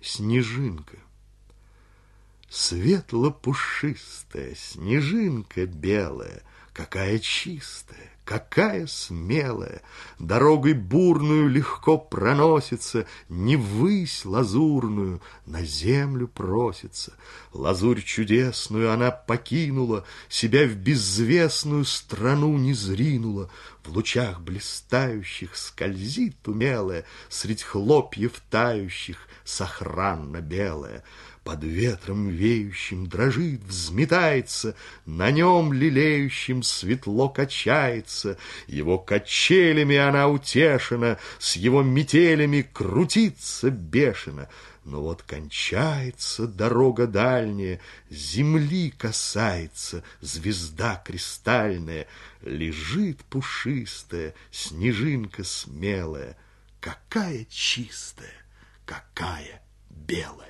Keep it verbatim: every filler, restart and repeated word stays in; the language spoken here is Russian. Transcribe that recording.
снежинка. Светло-пушистая снежинка белая, какая чистая, какая смелая, дорогой бурную легко проносится, не ввысь лазурную, на землю просится. Лазурь чудесную она покинула, себя в безвестную страну не зринула, в лучах блистающих скользит умелая, средь хлопьев тающих сохранно белая. Под ветром веющим дрожит, взметается, на нем лелеющим светло качается. Его качелями она утешена, с его метелями крутится бешено. Но вот кончается дорога дальняя, земли касается звезда кристальная, лежит пушистая снежинка смелая, какая чистая, какая белая.